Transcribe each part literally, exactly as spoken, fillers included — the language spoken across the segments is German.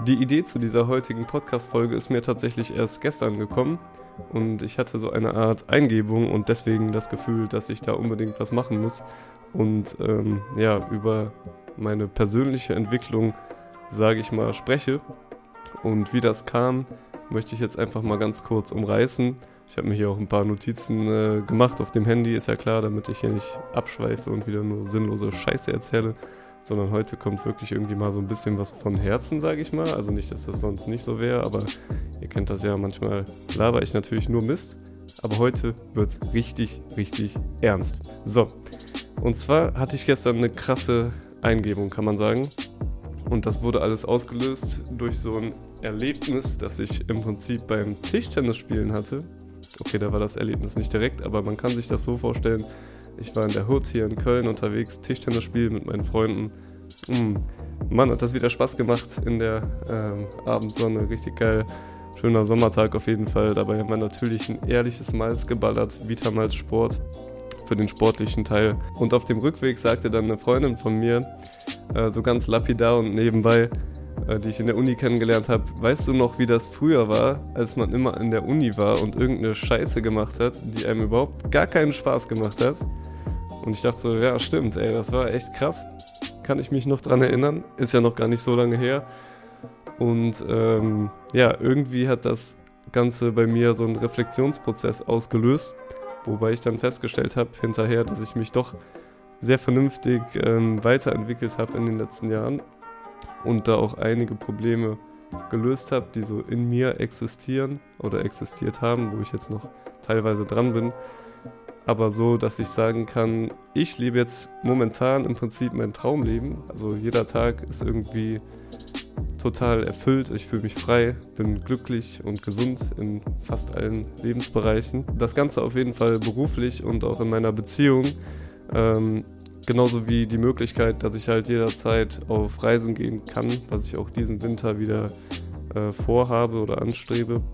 Die Idee zu dieser heutigen Podcast-Folge ist mir tatsächlich erst gestern gekommen und ich hatte so eine Art Eingebung und deswegen das Gefühl, dass ich da unbedingt was machen muss und ähm, ja, über meine persönliche Entwicklung, sage ich mal, spreche. Und wie das kam, möchte ich jetzt einfach mal ganz kurz umreißen. Ich habe mir hier auch ein paar Notizen äh, gemacht auf dem Handy, ist ja klar, damit ich hier nicht abschweife und wieder nur sinnlose Scheiße erzähle, sondern heute kommt wirklich irgendwie mal so ein bisschen was von Herzen, sage ich mal. Also nicht, dass das sonst nicht so wäre, aber ihr kennt das ja, manchmal laber ich natürlich nur Mist. Aber heute wird's richtig, richtig ernst. So, und zwar hatte ich gestern eine krasse Eingebung, kann man sagen. Und das wurde alles ausgelöst durch so ein Erlebnis, das ich im Prinzip beim Tischtennisspielen hatte. Okay, da war das Erlebnis nicht direkt, aber man kann sich das so vorstellen. Ich war in der Hood hier in Köln unterwegs, Tischtennis spielen mit meinen Freunden. Mm, Mann, hat das wieder Spaß gemacht in der ähm, Abendsonne, richtig geil. Schöner Sommertag auf jeden Fall. Dabei haben wir natürlich ein ehrliches Malz geballert, Vitamalz Sport für den sportlichen Teil. Und auf dem Rückweg sagte dann eine Freundin von mir, äh, so ganz lapidar und nebenbei, äh, die ich in der Uni kennengelernt habe, weißt du noch, wie das früher war, als man immer in der Uni war und irgendeine Scheiße gemacht hat, die einem überhaupt gar keinen Spaß gemacht hat? Und ich dachte so, ja stimmt, ey, das war echt krass. Kann ich mich noch dran erinnern, ist ja noch gar nicht so lange her. Und ähm, ja, irgendwie hat das Ganze bei mir so einen Reflexionsprozess ausgelöst, wobei ich dann festgestellt habe hinterher, dass ich mich doch sehr vernünftig ähm, weiterentwickelt habe in den letzten Jahren und da auch einige Probleme gelöst habe, die so in mir existieren oder existiert haben, wo ich jetzt noch teilweise dran bin. Aber so, dass ich sagen kann, ich lebe jetzt momentan im Prinzip mein Traumleben. Also jeder Tag ist irgendwie total erfüllt, ich fühle mich frei, bin glücklich und gesund in fast allen Lebensbereichen. Das Ganze auf jeden Fall beruflich und auch in meiner Beziehung. Ähm, genauso wie die Möglichkeit, dass ich halt jederzeit auf Reisen gehen kann, was ich auch diesen Winter wieder äh, vorhabe oder anstrebe.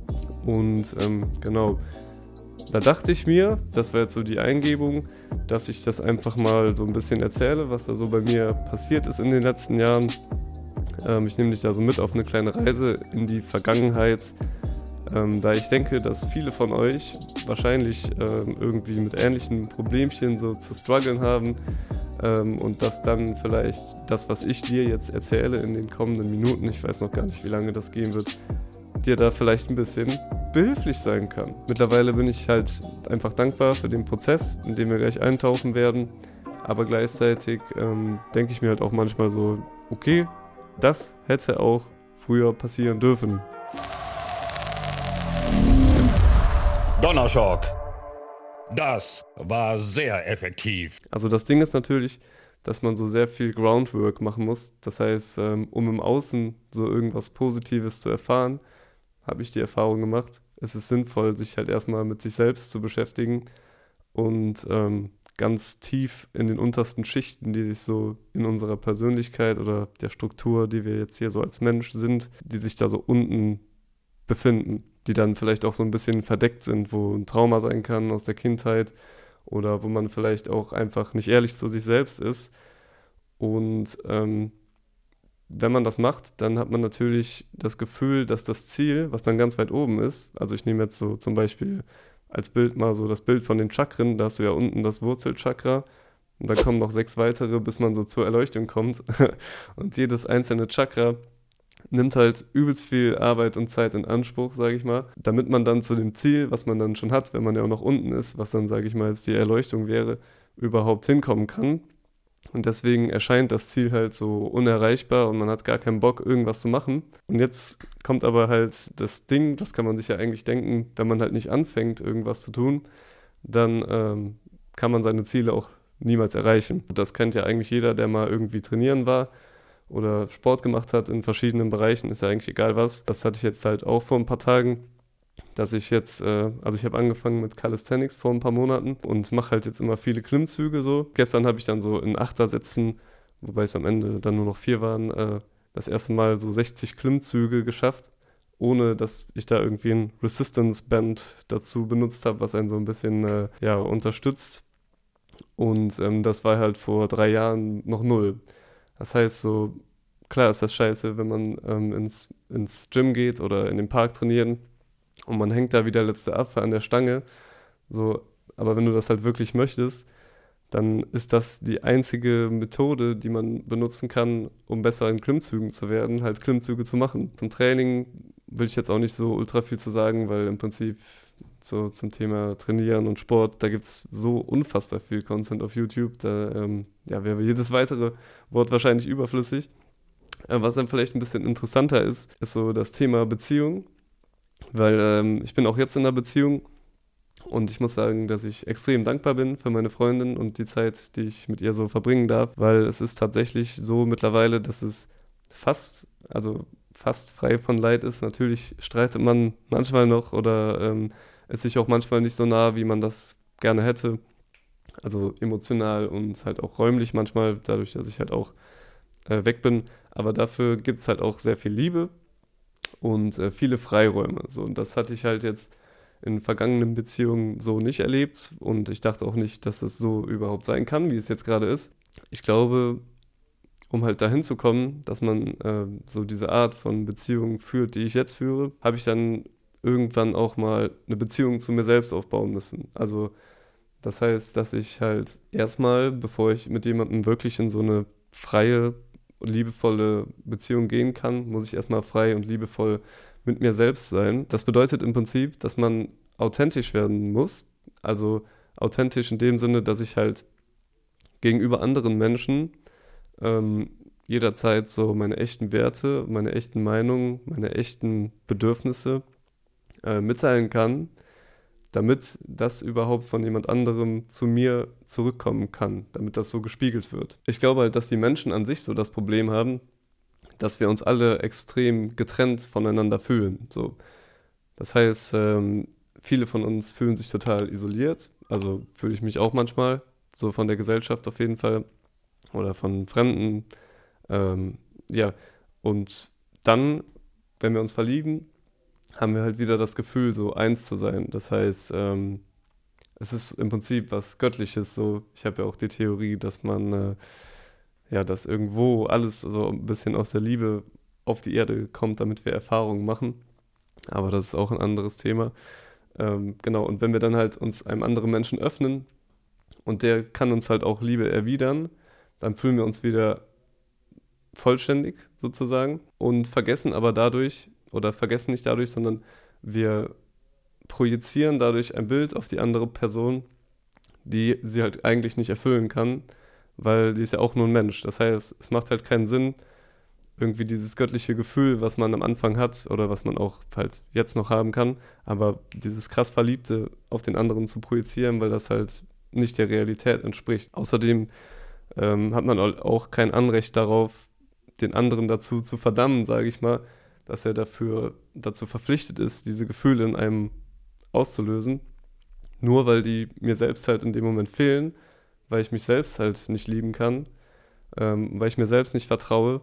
Und ähm, genau, da dachte ich mir, das war jetzt so die Eingebung, dass ich das einfach mal so ein bisschen erzähle, was da so bei mir passiert ist in den letzten Jahren. Ähm, ich nehme dich da so mit auf eine kleine Reise in die Vergangenheit, ähm, da ich denke, dass viele von euch wahrscheinlich ähm, irgendwie mit ähnlichen Problemchen so zu strugglen haben ähm, und dass dann vielleicht das, was ich dir jetzt erzähle in den kommenden Minuten, ich weiß noch gar nicht, wie lange das gehen wird, dir da vielleicht ein bisschen behilflich sein kann. Mittlerweile bin ich halt einfach dankbar für den Prozess, in den wir gleich eintauchen werden, aber gleichzeitig ähm, denke ich mir halt auch manchmal so, okay, das hätte auch früher passieren dürfen. Donnerschock. Das war sehr effektiv. Also das Ding ist natürlich, dass man so sehr viel Groundwork machen muss. Das heißt, ähm, um im Außen so irgendwas Positives zu erfahren, habe ich die Erfahrung gemacht, es ist sinnvoll, sich halt erstmal mit sich selbst zu beschäftigen und ähm, ganz tief in den untersten Schichten, die sich so in unserer Persönlichkeit oder der Struktur, die wir jetzt hier so als Mensch sind, die sich da so unten befinden, die dann vielleicht auch so ein bisschen verdeckt sind, wo ein Trauma sein kann aus der Kindheit oder wo man vielleicht auch einfach nicht ehrlich zu sich selbst ist. Und ähm, wenn man das macht, dann hat man natürlich das Gefühl, dass das Ziel, was dann ganz weit oben ist, also ich nehme jetzt so zum Beispiel als Bild mal so das Bild von den Chakren, da hast du ja unten das Wurzelchakra und dann kommen noch sechs weitere, bis man so zur Erleuchtung kommt und jedes einzelne Chakra nimmt halt übelst viel Arbeit und Zeit in Anspruch, sage ich mal, damit man dann zu dem Ziel, was man dann schon hat, wenn man ja auch noch unten ist, was dann, sage ich mal, jetzt die Erleuchtung wäre, überhaupt hinkommen kann. Und deswegen erscheint das Ziel halt so unerreichbar und man hat gar keinen Bock, irgendwas zu machen. Und jetzt kommt aber halt das Ding, das kann man sich ja eigentlich denken, wenn man halt nicht anfängt, irgendwas zu tun, dann ähm, kann man seine Ziele auch niemals erreichen. Das kennt ja eigentlich jeder, der mal irgendwie trainieren war oder Sport gemacht hat in verschiedenen Bereichen, ist ja eigentlich egal was. Das hatte ich jetzt halt auch vor ein paar Tagen, dass ich jetzt, äh, also ich habe angefangen mit Calisthenics vor ein paar Monaten und mache halt jetzt immer viele Klimmzüge so. Gestern habe ich dann so in Achtersätzen, wobei es am Ende dann nur noch vier waren, äh, das erste Mal so sechzig Klimmzüge geschafft, ohne dass ich da irgendwie ein Resistance Band dazu benutzt habe, was einen so ein bisschen äh, ja, unterstützt. Und ähm, das war halt vor drei Jahren noch null. Das heißt so, klar ist das scheiße, wenn man ähm, ins, ins Gym geht oder in den Park trainieren und man hängt da wie der letzte Affe an der Stange. So, aber wenn du das halt wirklich möchtest, dann ist das die einzige Methode, die man benutzen kann, um besser in Klimmzügen zu werden, halt Klimmzüge zu machen. Zum Training will ich jetzt auch nicht so ultra viel zu sagen, weil im Prinzip so zum Thema Trainieren und Sport, da gibt es so unfassbar viel Content auf YouTube, da ähm, ja, wäre jedes weitere Wort wahrscheinlich überflüssig. Äh, was dann vielleicht ein bisschen interessanter ist, ist so das Thema Beziehung, weil ähm, ich bin auch jetzt in einer Beziehung. Und ich muss sagen, dass ich extrem dankbar bin für meine Freundin und die Zeit, die ich mit ihr so verbringen darf, weil es ist tatsächlich so mittlerweile, dass es fast, also fast frei von Leid ist. Natürlich streitet man manchmal noch oder ähm, ist sich auch manchmal nicht so nah, wie man das gerne hätte. Also emotional und halt auch räumlich manchmal, dadurch, dass ich halt auch äh, weg bin. Aber dafür gibt es halt auch sehr viel Liebe und äh, viele Freiräume. So, und das hatte ich halt jetzt in vergangenen Beziehungen so nicht erlebt und ich dachte auch nicht, dass es so überhaupt sein kann, wie es jetzt gerade ist. Ich glaube, um halt dahin zu kommen, dass man äh, so diese Art von Beziehung führt, die ich jetzt führe, habe ich dann irgendwann auch mal eine Beziehung zu mir selbst aufbauen müssen. Also das heißt, dass ich halt erstmal, bevor ich mit jemandem wirklich in so eine freie und liebevolle Beziehung gehen kann, muss ich erstmal frei und liebevoll mit mir selbst sein. Das bedeutet im Prinzip, dass man authentisch werden muss. Also authentisch in dem Sinne, dass ich halt gegenüber anderen Menschen ähm, jederzeit so meine echten Werte, meine echten Meinungen, meine echten Bedürfnisse äh, mitteilen kann, damit das überhaupt von jemand anderem zu mir zurückkommen kann, damit das so gespiegelt wird. Ich glaube halt, dass die Menschen an sich so das Problem haben, dass wir uns alle extrem getrennt voneinander fühlen. So. Das heißt, ähm, viele von uns fühlen sich total isoliert. Also fühle ich mich auch manchmal, so von der Gesellschaft auf jeden Fall oder von Fremden. Ähm, ja, und dann, wenn wir uns verlieben, haben wir halt wieder das Gefühl, so eins zu sein. Das heißt, ähm, es ist im Prinzip was Göttliches. So, ich habe ja auch die Theorie, dass man äh, ja, dass irgendwo alles so ein bisschen aus der Liebe auf die Erde kommt, damit wir Erfahrungen machen. Aber das ist auch ein anderes Thema. Ähm, genau, und wenn wir dann halt uns einem anderen Menschen öffnen und der kann uns halt auch Liebe erwidern, dann fühlen wir uns wieder vollständig sozusagen und vergessen aber dadurch, oder vergessen nicht dadurch, sondern wir projizieren dadurch ein Bild auf die andere Person, die sie halt eigentlich nicht erfüllen kann, weil die ist ja auch nur ein Mensch. Das heißt, es macht halt keinen Sinn, irgendwie dieses göttliche Gefühl, was man am Anfang hat oder was man auch halt jetzt noch haben kann, aber dieses krass Verliebte auf den anderen zu projizieren, weil das halt nicht der Realität entspricht. Außerdem ähm, hat man auch kein Anrecht darauf, den anderen dazu zu verdammen, sage ich mal, dass er dafür dazu verpflichtet ist, diese Gefühle in einem auszulösen, nur weil die mir selbst halt in dem Moment fehlen, weil ich mich selbst halt nicht lieben kann, ähm, weil ich mir selbst nicht vertraue,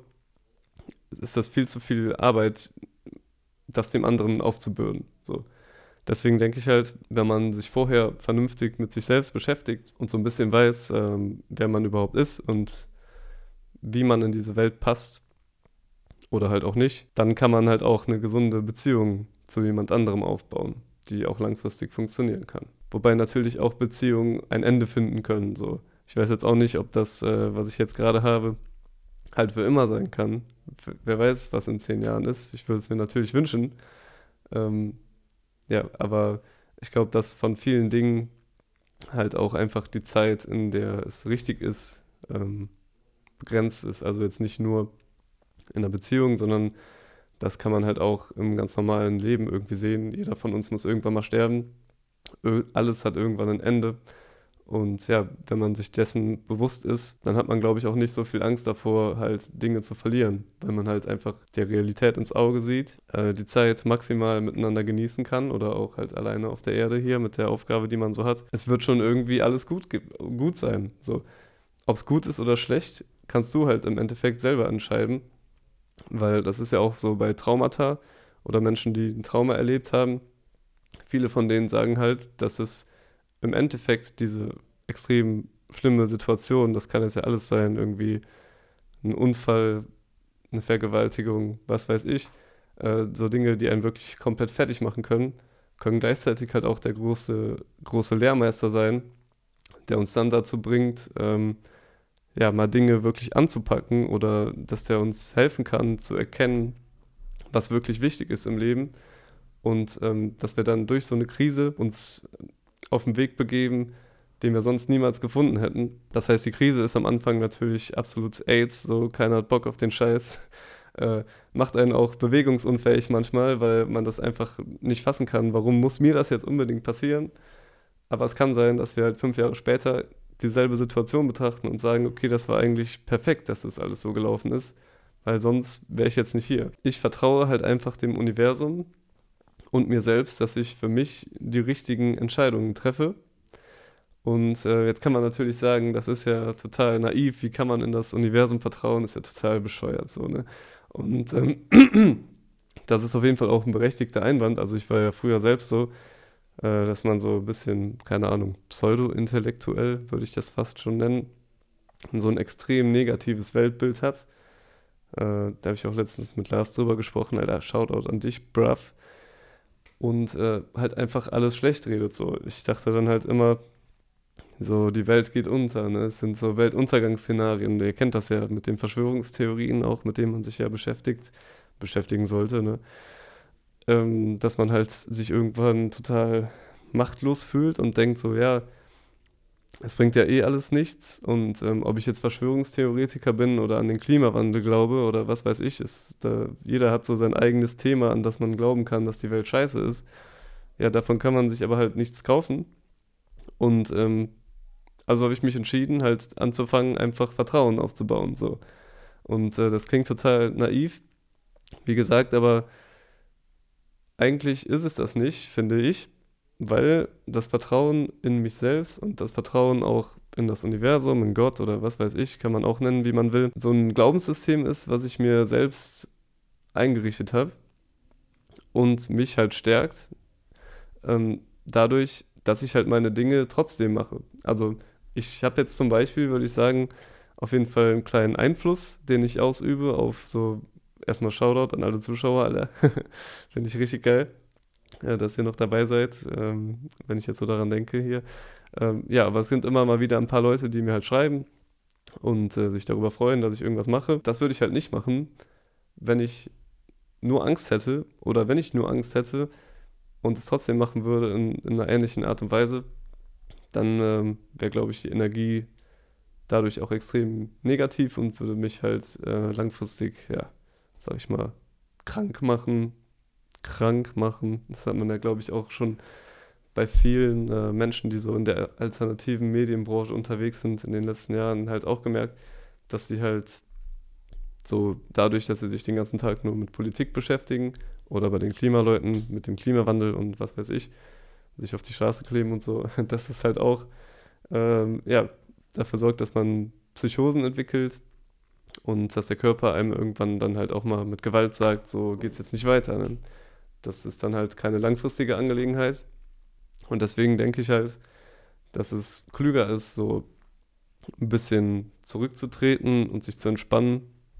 ist das viel zu viel Arbeit, das dem anderen aufzubürden. So. Deswegen denke ich halt, wenn man sich vorher vernünftig mit sich selbst beschäftigt und so ein bisschen weiß, ähm, wer man überhaupt ist und wie man in diese Welt passt oder halt auch nicht, dann kann man halt auch eine gesunde Beziehung zu jemand anderem aufbauen, die auch langfristig funktionieren kann. Wobei natürlich auch Beziehungen ein Ende finden können. So. Ich weiß jetzt auch nicht, ob das, äh, was ich jetzt gerade habe, halt für immer sein kann. F- Wer weiß, was in zehn Jahren ist. Ich würde es mir natürlich wünschen. Ähm, ja, aber ich glaube, dass von vielen Dingen halt auch einfach die Zeit, in der es richtig ist, ähm, begrenzt ist. Also jetzt nicht nur in einer Beziehung, sondern das kann man halt auch im ganz normalen Leben irgendwie sehen. Jeder von uns muss irgendwann mal sterben. Ö- Alles hat irgendwann ein Ende. Und ja, wenn man sich dessen bewusst ist, dann hat man, glaube ich, auch nicht so viel Angst davor, halt Dinge zu verlieren, weil man halt einfach der Realität ins Auge sieht, äh, die Zeit maximal miteinander genießen kann oder auch halt alleine auf der Erde hier mit der Aufgabe, die man so hat. Es wird schon irgendwie alles gut, ge- gut sein. So, ob es gut ist oder schlecht, kannst du halt im Endeffekt selber entscheiden, weil das ist ja auch so bei Traumata oder Menschen, die ein Trauma erlebt haben. Viele von denen sagen halt, dass es im Endeffekt diese extrem schlimme Situation, das kann jetzt ja alles sein, irgendwie ein Unfall, eine Vergewaltigung, was weiß ich. Äh, so Dinge, die einen wirklich komplett fertig machen können, können gleichzeitig halt auch der große, große Lehrmeister sein, der uns dann dazu bringt, ähm, ja, mal Dinge wirklich anzupacken oder dass der uns helfen kann zu erkennen, was wirklich wichtig ist im Leben und ähm, dass wir dann durch so eine Krise uns auf den Weg begeben, den wir sonst niemals gefunden hätten. Das heißt, die Krise ist am Anfang natürlich absolut AIDS, so keiner hat Bock auf den Scheiß. Äh, macht einen auch bewegungsunfähig manchmal, weil man das einfach nicht fassen kann. Warum muss mir das jetzt unbedingt passieren? Aber es kann sein, dass wir halt fünf Jahre später dieselbe Situation betrachten und sagen, okay, das war eigentlich perfekt, dass das alles so gelaufen ist, weil sonst wäre ich jetzt nicht hier. Ich vertraue halt einfach dem Universum und mir selbst, dass ich für mich die richtigen Entscheidungen treffe. Und äh, jetzt kann man natürlich sagen, das ist ja total naiv, wie kann man in das Universum vertrauen, ist ja total bescheuert so, ne? Und ähm, das ist auf jeden Fall auch ein berechtigter Einwand. Also ich war ja früher selbst so, äh, dass man so ein bisschen, keine Ahnung, pseudo-intellektuell, würde ich das fast schon nennen, so ein extrem negatives Weltbild hat. Äh, da habe ich auch letztens mit Lars drüber gesprochen, Alter, Shoutout an dich, bruv. Und äh, halt einfach alles schlecht redet so. Ich dachte dann halt immer, so, die Welt geht unter, ne? Es sind so Weltuntergangsszenarien. Ihr kennt das ja mit den Verschwörungstheorien, auch mit denen man sich ja beschäftigt, beschäftigen sollte, ne? Ähm, dass man halt sich irgendwann total machtlos fühlt und denkt so, ja, es bringt ja eh alles nichts. Und ähm, ob ich jetzt Verschwörungstheoretiker bin oder an den Klimawandel glaube oder was weiß ich, ist, da, jeder hat so sein eigenes Thema, an das man glauben kann, dass die Welt scheiße ist. Ja, davon kann man sich aber halt nichts kaufen. Und ähm, also habe ich mich entschieden, halt anzufangen, einfach Vertrauen aufzubauen. So. Und äh, das klingt total naiv, wie gesagt, aber eigentlich ist es das nicht, finde ich, weil das Vertrauen in mich selbst und das Vertrauen auch in das Universum, in Gott oder was weiß ich, kann man auch nennen, wie man will, so ein Glaubenssystem ist, was ich mir selbst eingerichtet habe und mich halt stärkt, ähm, dadurch, dass ich halt meine Dinge trotzdem mache. Also ich habe jetzt zum Beispiel, würde ich sagen, auf jeden Fall einen kleinen Einfluss, den ich ausübe auf so, erstmal Shoutout an alle Zuschauer, Alter. Finde ich richtig geil, ja, dass ihr noch dabei seid, ähm, wenn ich jetzt so daran denke hier. Ähm, ja, aber es sind immer mal wieder ein paar Leute, die mir halt schreiben und äh, sich darüber freuen, dass ich irgendwas mache. Das würde ich halt nicht machen, wenn ich nur Angst hätte oder wenn ich nur Angst hätte und es trotzdem machen würde in, in einer ähnlichen Art und Weise, dann ähm, wäre, glaube ich, die Energie dadurch auch extrem negativ und würde mich halt äh, langfristig, ja, sag ich mal, krank machen. Krank machen. Das hat man ja, glaube ich, auch schon bei vielen äh, Menschen, die so in der alternativen Medienbranche unterwegs sind, in den letzten Jahren halt auch gemerkt, dass sie halt so dadurch, dass sie sich den ganzen Tag nur mit Politik beschäftigen oder bei den Klimaleuten mit dem Klimawandel und was weiß ich, sich auf die Straße kleben und so, dass es halt auch ähm, ja, dafür sorgt, dass man Psychosen entwickelt und dass der Körper einem irgendwann dann halt auch mal mit Gewalt sagt, so geht's jetzt nicht weiter. Ne? Das ist dann halt keine langfristige Angelegenheit. Und deswegen denke ich halt, dass es klüger ist, so ein bisschen zurückzutreten und sich zu entspannen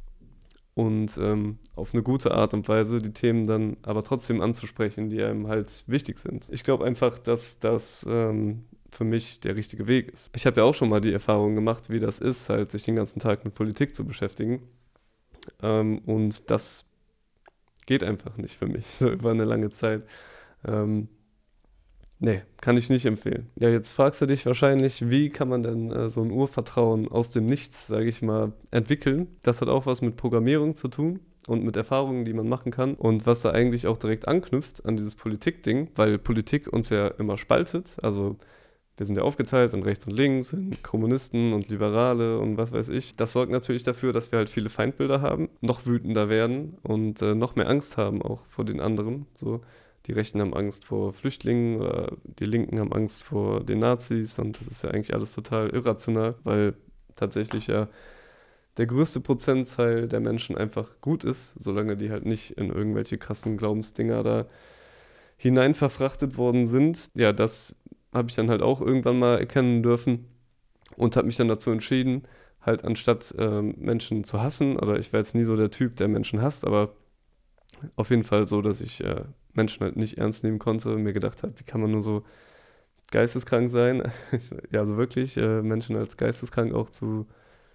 und ähm, auf eine gute Art und Weise die Themen dann aber trotzdem anzusprechen, die einem halt wichtig sind. Ich glaube einfach, dass das ähm, für mich der richtige Weg ist. Ich habe ja auch schon mal die Erfahrung gemacht, wie das ist, halt sich den ganzen Tag mit Politik zu beschäftigen. Ähm, und das geht einfach nicht für mich, so über eine lange Zeit. Ähm, nee, kann ich nicht empfehlen. Ja, jetzt fragst du dich wahrscheinlich, wie kann man denn äh, so ein Urvertrauen aus dem Nichts, sage ich mal, entwickeln? Das hat auch was mit Programmierung zu tun und mit Erfahrungen, die man machen kann. Und was da eigentlich auch direkt anknüpft an dieses Politik-Ding, weil Politik uns ja immer spaltet. Also wir sind ja aufgeteilt in rechts und links, in Kommunisten und Liberale und was weiß ich. Das sorgt natürlich dafür, dass wir halt viele Feindbilder haben, noch wütender werden und äh, noch mehr Angst haben auch vor den anderen. So, die Rechten haben Angst vor Flüchtlingen oder die Linken haben Angst vor den Nazis und das ist ja eigentlich alles total irrational, weil tatsächlich ja der größte Prozentteil der Menschen einfach gut ist, solange die halt nicht in irgendwelche krassen Glaubensdinger da hinein verfrachtet worden sind. Ja, das habe ich dann halt auch irgendwann mal erkennen dürfen und habe mich dann dazu entschieden, halt anstatt ähm, Menschen zu hassen, oder ich war jetzt nie so der Typ, der Menschen hasst, aber auf jeden Fall so, dass ich äh, Menschen halt nicht ernst nehmen konnte und mir gedacht habe, wie kann man nur so geisteskrank sein? Ja, also wirklich äh, Menschen als geisteskrank auch zu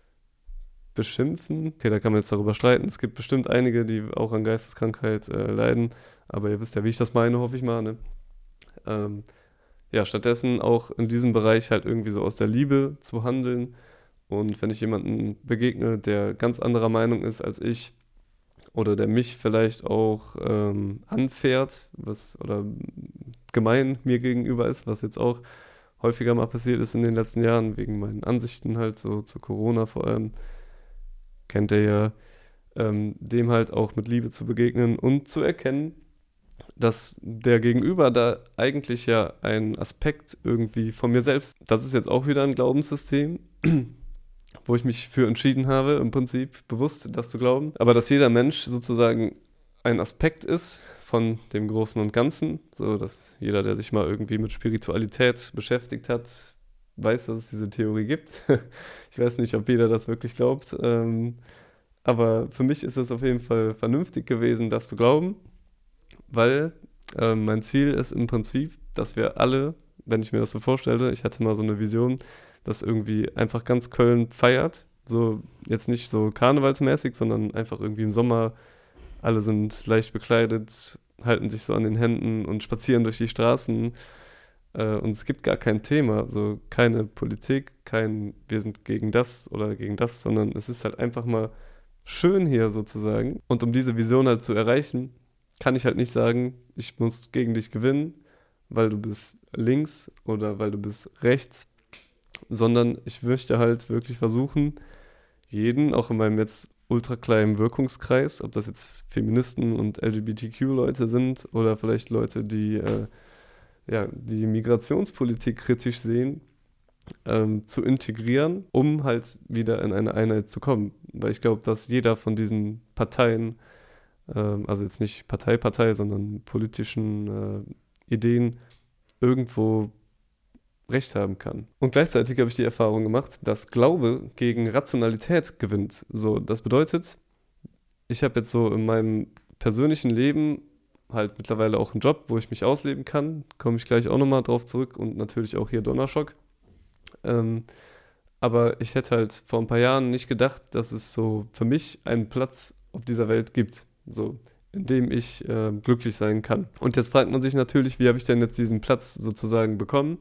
beschimpfen. Okay, da kann man jetzt darüber streiten. Es gibt bestimmt einige, die auch an Geisteskrankheit äh, leiden, aber ihr wisst ja, wie ich das meine, hoffe ich mal, ne? Ähm, ja, stattdessen auch in diesem Bereich halt irgendwie so aus der Liebe zu handeln. Und wenn ich jemanden begegne, der ganz anderer Meinung ist als ich oder der mich vielleicht auch ähm, anfährt, was oder gemein mir gegenüber ist, was jetzt auch häufiger mal passiert ist in den letzten Jahren, wegen meinen Ansichten halt so zu Corona vor allem, kennt ihr ja, ähm, dem halt auch mit Liebe zu begegnen und zu erkennen, dass der Gegenüber da eigentlich ja ein Aspekt irgendwie von mir selbst, das ist jetzt auch wieder ein Glaubenssystem, wo ich mich für entschieden habe, im Prinzip bewusst das zu glauben, aber dass jeder Mensch sozusagen ein Aspekt ist von dem Großen und Ganzen, so dass jeder, der sich mal irgendwie mit Spiritualität beschäftigt hat, weiß, dass es diese Theorie gibt. Ich weiß nicht, ob jeder das wirklich glaubt, ähm, aber für mich ist es auf jeden Fall vernünftig gewesen, das zu glauben, weil äh, mein Ziel ist im Prinzip, dass wir alle, wenn ich mir das so vorstelle, ich hatte mal so eine Vision, dass irgendwie einfach ganz Köln feiert, so jetzt nicht so karnevalsmäßig, sondern einfach irgendwie im Sommer, alle sind leicht bekleidet, halten sich so an den Händen und spazieren durch die Straßen äh, und es gibt gar kein Thema, so keine Politik, kein wir sind gegen das oder gegen das, sondern es ist halt einfach mal schön hier sozusagen und um diese Vision halt zu erreichen, kann ich halt nicht sagen, ich muss gegen dich gewinnen, weil du bist links oder weil du bist rechts, sondern ich möchte halt wirklich versuchen, jeden, auch in meinem jetzt ultra kleinen Wirkungskreis, ob das jetzt Feministen und L G B T Q-Leute sind oder vielleicht Leute, die äh, ja, die Migrationspolitik kritisch sehen, ähm, zu integrieren, um halt wieder in eine Einheit zu kommen. Weil ich glaube, dass jeder von diesen Parteien, also jetzt nicht Partei, Partei, sondern politischen äh, Ideen irgendwo Recht haben kann. Und gleichzeitig habe ich die Erfahrung gemacht, dass Glaube gegen Rationalität gewinnt. So, das bedeutet, ich habe jetzt so in meinem persönlichen Leben halt mittlerweile auch einen Job, wo ich mich ausleben kann. Komme ich gleich auch nochmal drauf zurück und natürlich auch hier Donnerschock. Ähm, aber ich hätte halt vor ein paar Jahren nicht gedacht, dass es so für mich einen Platz auf dieser Welt gibt. So, in dem ich äh, glücklich sein kann. Und jetzt fragt man sich natürlich, wie habe ich denn jetzt diesen Platz sozusagen bekommen?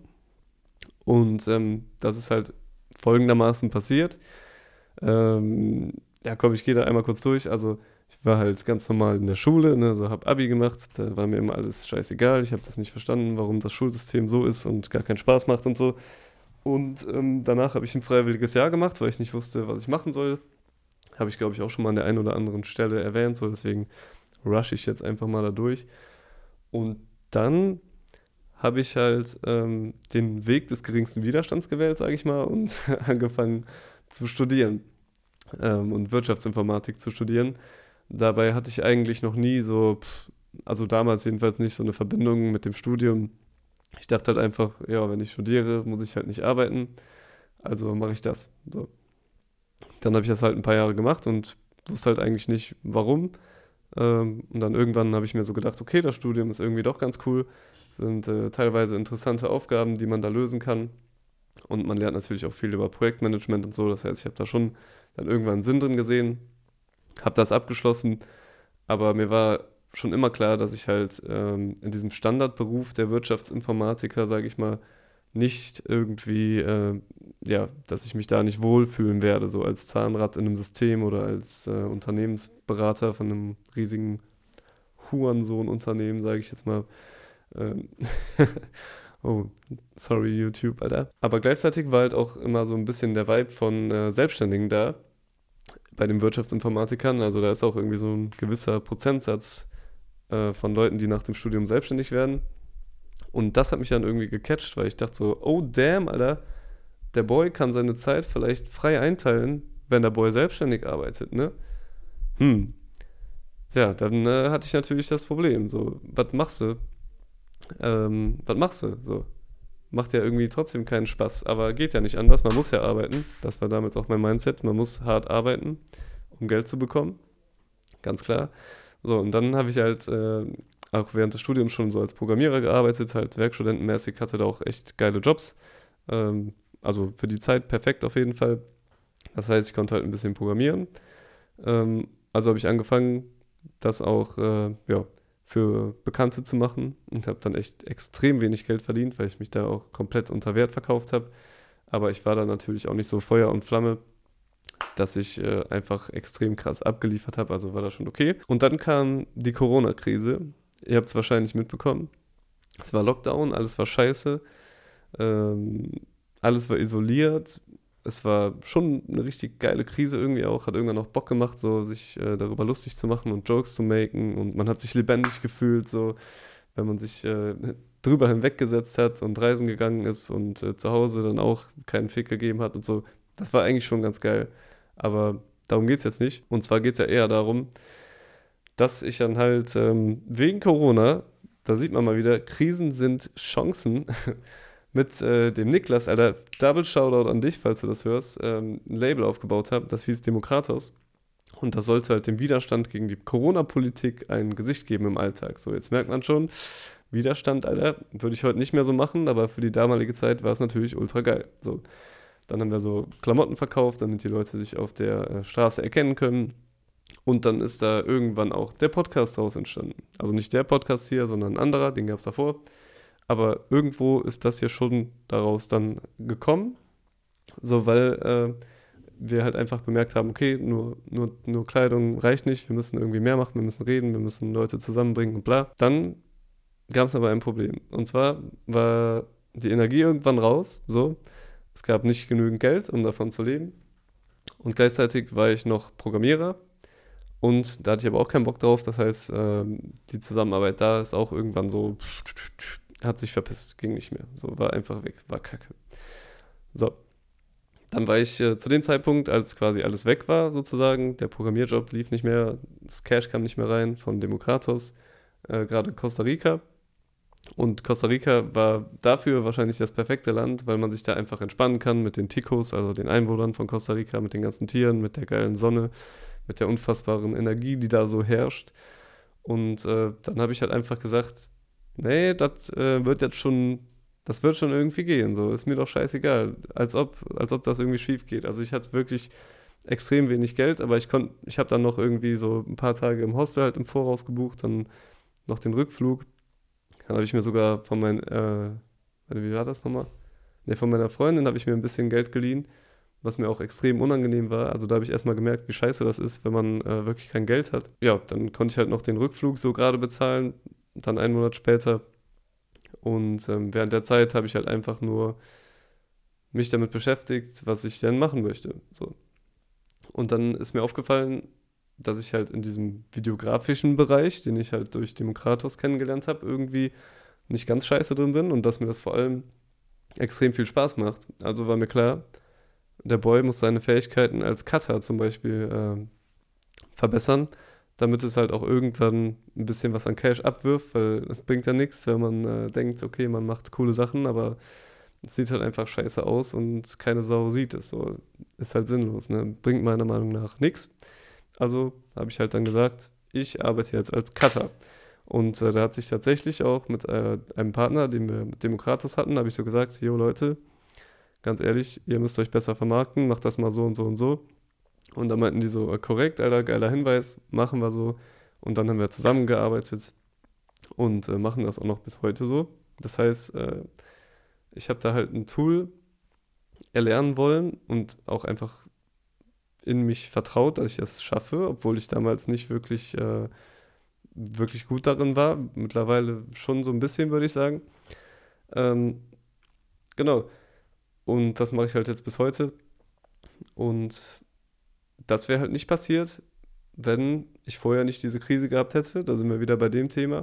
Und ähm, das ist halt folgendermaßen passiert. Ähm, ja, komm, ich gehe da einmal kurz durch. Also ich war halt ganz normal in der Schule, ne, so habe Abi gemacht. Da war mir immer alles scheißegal. Ich habe das nicht verstanden, warum das Schulsystem so ist und gar keinen Spaß macht und so. Und ähm, danach habe ich ein freiwilliges Jahr gemacht, weil ich nicht wusste, was ich machen soll. Habe ich, glaube ich, auch schon mal an der einen oder anderen Stelle erwähnt, so deswegen rush ich jetzt einfach mal da durch. Und dann habe ich halt ähm, den Weg des geringsten Widerstands gewählt, sage ich mal, und angefangen zu studieren ähm, und Wirtschaftsinformatik zu studieren. Dabei hatte ich eigentlich noch nie so, pff, also damals jedenfalls nicht so eine Verbindung mit dem Studium. Ich dachte halt einfach, ja, wenn ich studiere, muss ich halt nicht arbeiten, also mache ich das. So. Dann habe ich das halt ein paar Jahre gemacht und wusste halt eigentlich nicht, warum. Ähm, und dann irgendwann habe ich mir so gedacht, okay, das Studium ist irgendwie doch ganz cool. Sind äh, teilweise interessante Aufgaben, die man da lösen kann. Und man lernt natürlich auch viel über Projektmanagement und so. Das heißt, ich habe da schon dann irgendwann einen Sinn drin gesehen, habe das abgeschlossen. Aber mir war schon immer klar, dass ich halt ähm, in diesem Standardberuf der Wirtschaftsinformatiker, sage ich mal, nicht irgendwie, äh, ja, dass ich mich da nicht wohlfühlen werde, so als Zahnrad in einem System oder als äh, Unternehmensberater von einem riesigen Hurensohn-Unternehmen, sage ich jetzt mal. Ähm oh, sorry YouTube, Alter. Aber gleichzeitig war halt auch immer so ein bisschen der Vibe von äh, Selbstständigen da, bei den Wirtschaftsinformatikern. Also da ist auch irgendwie so ein gewisser Prozentsatz äh, von Leuten, die nach dem Studium selbstständig werden. Und das hat mich dann irgendwie gecatcht, weil ich dachte so, oh damn, Alter, der Boy kann seine Zeit vielleicht frei einteilen, wenn der Boy selbstständig arbeitet, ne? Hm. Ja, dann äh, hatte ich natürlich das Problem, so, was machst du? Ähm, was machst du? So, macht ja irgendwie trotzdem keinen Spaß, aber geht ja nicht anders, man muss ja arbeiten. Das war damals auch mein Mindset, man muss hart arbeiten, um Geld zu bekommen, ganz klar. So, und dann habe ich halt äh, auch während des Studiums schon so als Programmierer gearbeitet, halt werkstudentenmäßig, hatte da auch echt geile Jobs. Ähm, also für die Zeit perfekt auf jeden Fall. Das heißt, ich konnte halt ein bisschen programmieren. Ähm, also habe ich angefangen, das auch äh, ja, für Bekannte zu machen und habe dann echt extrem wenig Geld verdient, weil ich mich da auch komplett unter Wert verkauft habe. Aber ich war da natürlich auch nicht so Feuer und Flamme, dass ich äh, einfach extrem krass abgeliefert habe, also war das schon okay. Und dann kam die Corona-Krise. Ihr habt es wahrscheinlich mitbekommen. Es war Lockdown, alles war scheiße, ähm, alles war isoliert. Es war schon eine richtig geile Krise irgendwie auch, hat irgendwann auch Bock gemacht, so sich äh, darüber lustig zu machen und Jokes zu maken und man hat sich lebendig gefühlt, so wenn man sich äh, drüber hinweggesetzt hat und reisen gegangen ist und äh, zu Hause dann auch keinen Fick gegeben hat und so. Das war eigentlich schon ganz geil. Aber darum geht es jetzt nicht. Und zwar geht es ja eher darum, dass ich dann halt ähm, wegen Corona, da sieht man mal wieder, Krisen sind Chancen, mit äh, dem Niklas, Alter, Double Shoutout an dich, falls du das hörst, ähm, ein Label aufgebaut habe, das hieß Demokratos. Und das sollte halt dem Widerstand gegen die Corona-Politik ein Gesicht geben im Alltag. So, jetzt merkt man schon, Widerstand, Alter, würde ich heute nicht mehr so machen, aber für die damalige Zeit war es natürlich ultra geil. So, dann haben wir so Klamotten verkauft, damit die Leute sich auf der äh, Straße erkennen können. Und dann ist da irgendwann auch der Podcast daraus entstanden. Also nicht der Podcast hier, sondern ein anderer, den gab es davor. Aber irgendwo ist das hier schon daraus dann gekommen. So, weil äh, wir halt einfach bemerkt haben, okay, nur, nur, nur Kleidung reicht nicht, wir müssen irgendwie mehr machen, wir müssen reden, wir müssen Leute zusammenbringen und bla. Dann gab es aber ein Problem. Und zwar war die Energie irgendwann raus, so. Es gab nicht genügend Geld, um davon zu leben. Und gleichzeitig war ich noch Programmierer. Und da hatte ich aber auch keinen Bock drauf. Das heißt, ähm, die Zusammenarbeit da ist auch irgendwann so, hat sich verpisst, ging nicht mehr. So, war einfach weg, war kacke. So. Dann war ich äh, zu dem Zeitpunkt, als quasi alles weg war, sozusagen, der Programmierjob lief nicht mehr, das Cash kam nicht mehr rein von Demokratos, äh, gerade Costa Rica. Und Costa Rica war dafür wahrscheinlich das perfekte Land, weil man sich da einfach entspannen kann mit den Ticos, also den Einwohnern von Costa Rica, mit den ganzen Tieren, mit der geilen Sonne, mit der unfassbaren Energie, die da so herrscht. Und äh, dann habe ich halt einfach gesagt, nee, das äh, wird jetzt schon, das wird schon irgendwie gehen, so, ist mir doch scheißegal, als ob, als ob das irgendwie schief geht. Also ich hatte wirklich extrem wenig Geld, aber ich konnte, ich habe dann noch irgendwie so ein paar Tage im Hostel halt im Voraus gebucht, dann noch den Rückflug. Dann habe ich mir sogar von meinen, äh, wie war das nochmal? Ne, von meiner Freundin habe ich mir ein bisschen Geld geliehen, was mir auch extrem unangenehm war. Also da habe ich erstmal gemerkt, wie scheiße das ist, wenn man äh, wirklich kein Geld hat. Ja, dann konnte ich halt noch den Rückflug so gerade bezahlen, dann einen Monat später. Und ähm, während der Zeit habe ich halt einfach nur mich damit beschäftigt, was ich denn machen möchte. So. Und dann ist mir aufgefallen, dass ich halt in diesem videografischen Bereich, den ich halt durch Demokratos kennengelernt habe, irgendwie nicht ganz scheiße drin bin und dass mir das vor allem extrem viel Spaß macht. Also war mir klar, der Boy muss seine Fähigkeiten als Cutter zum Beispiel äh, verbessern, damit es halt auch irgendwann ein bisschen was an Cash abwirft, weil es bringt ja nichts, wenn man äh, denkt, okay, man macht coole Sachen, aber es sieht halt einfach scheiße aus und keine Sau sieht es. So, ist halt sinnlos, ne? Bringt meiner Meinung nach nichts. Also habe ich halt dann gesagt, ich arbeite jetzt als Cutter. Und äh, da hat sich tatsächlich auch mit äh, einem Partner, den wir mit Demokratos hatten, habe ich so gesagt, jo Leute, ganz ehrlich, ihr müsst euch besser vermarkten, macht das mal so und so und so. Und dann meinten die so, äh, korrekt, Alter, geiler Hinweis, machen wir so. Und dann haben wir zusammengearbeitet und äh, machen das auch noch bis heute so. Das heißt, äh, ich habe da halt ein Tool erlernen wollen und auch einfach in mich vertraut, dass ich das schaffe, obwohl ich damals nicht wirklich, äh, wirklich gut darin war. Mittlerweile schon so ein bisschen, würde ich sagen. Ähm, genau. Und das mache ich halt jetzt bis heute. Und das wäre halt nicht passiert, wenn ich vorher nicht diese Krise gehabt hätte. Da sind wir wieder bei dem Thema.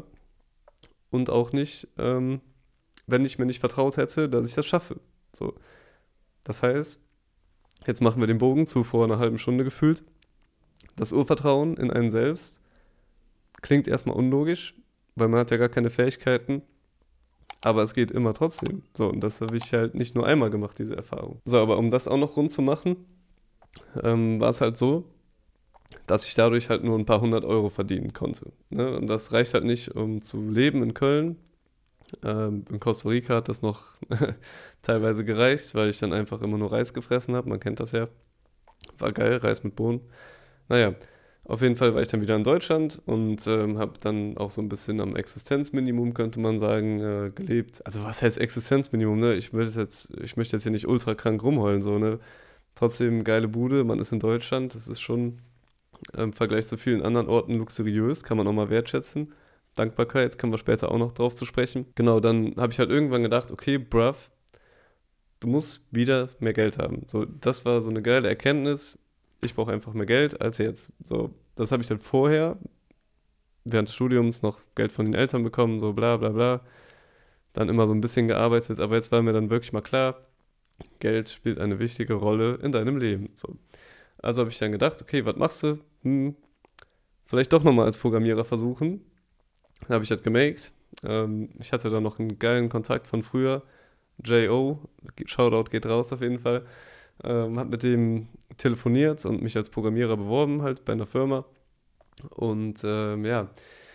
Und auch nicht, ähm, wenn ich mir nicht vertraut hätte, dass ich das schaffe. So. Das heißt, jetzt machen wir den Bogen zu vor einer halben Stunde gefühlt. Das Urvertrauen in einen selbst klingt erstmal unlogisch, weil man hat ja gar keine Fähigkeiten. aber es geht immer trotzdem. So, und das habe ich halt nicht nur einmal gemacht, diese Erfahrung. So, aber um das auch noch rund zu machen, ähm, war es halt so, dass ich dadurch halt nur ein paar hundert Euro verdienen konnte. Ne? Und das reicht halt nicht, um zu leben in Köln. Ähm, in Costa Rica hat das noch teilweise gereicht, weil ich dann einfach immer nur Reis gefressen habe. Man kennt das ja. War geil, Reis mit Bohnen. Naja, auf jeden Fall war ich dann wieder in Deutschland und ähm, habe dann auch so ein bisschen am Existenzminimum, könnte man sagen, äh, gelebt. Also was heißt Existenzminimum, ne? Ich möchte jetzt, ich möchte jetzt hier nicht ultra krank rumheulen, so, ne? Trotzdem geile Bude, man ist in Deutschland, das ist schon äh, im Vergleich zu vielen anderen Orten luxuriös, kann man auch mal wertschätzen. Dankbarkeit, kommen wir später auch noch drauf zu sprechen. Genau, dann habe ich halt irgendwann gedacht, okay, bruv, du musst wieder mehr Geld haben. So, das war so eine geile Erkenntnis. Ich brauche einfach mehr Geld als jetzt. So, das habe ich dann vorher, während des Studiums, noch Geld von den Eltern bekommen, so bla bla bla. Dann immer so ein bisschen gearbeitet, aber jetzt war mir dann wirklich mal klar, Geld spielt eine wichtige Rolle in deinem Leben. So. Also habe ich dann gedacht, okay, was machst du? Hm, vielleicht doch nochmal als Programmierer versuchen. Dann habe ich das gemaked. Ähm, ich hatte da noch einen geilen Kontakt von früher. J O, Shoutout geht raus auf jeden Fall. Ähm, hab mit dem telefoniert und mich als Programmierer beworben, halt bei einer Firma. Und ähm, ja,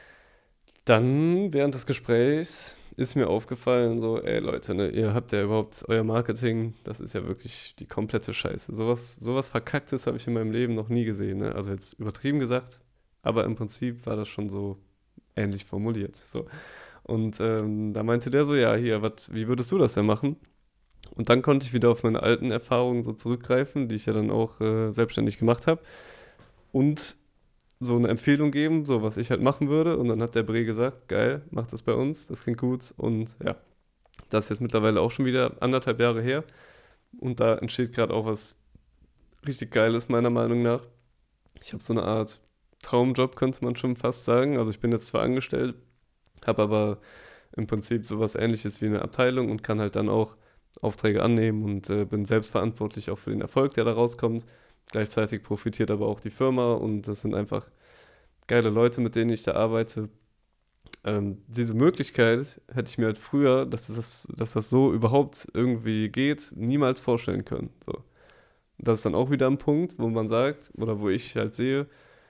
dann während des Gesprächs ist mir aufgefallen, so, ey Leute, ne, ihr habt ja überhaupt euer Marketing, das ist ja wirklich die komplette Scheiße. Sowas, sowas Verkacktes habe ich in meinem Leben noch nie gesehen, ne? Also jetzt übertrieben gesagt, aber im Prinzip war das schon so ähnlich formuliert. So. Und ähm, da meinte der so, ja, hier, wat, wie würdest du das denn machen? Und dann konnte ich wieder auf meine alten Erfahrungen so zurückgreifen, die ich ja dann auch äh, selbstständig gemacht habe. Und so eine Empfehlung geben, so was ich halt machen würde. Und dann hat der Bre gesagt, geil, mach das bei uns, das klingt gut. Und ja, das ist jetzt mittlerweile auch schon wieder anderthalb Jahre her. Und da entsteht gerade auch was richtig Geiles, meiner Meinung nach. Ich habe so eine Art Traumjob, könnte man schon fast sagen. Also ich bin jetzt zwar angestellt, habe aber im Prinzip sowas Ähnliches wie eine Abteilung und kann halt dann auch Aufträge annehmen und äh, bin selbstverantwortlich auch für den Erfolg, der da rauskommt. Gleichzeitig profitiert aber auch die Firma und das sind einfach geile Leute, mit denen ich da arbeite. Ähm, diese Möglichkeit hätte ich mir halt früher, dass das, dass das so überhaupt irgendwie geht, niemals vorstellen können. So. Das ist dann auch wieder ein Punkt, wo man sagt, oder wo ich halt sehe,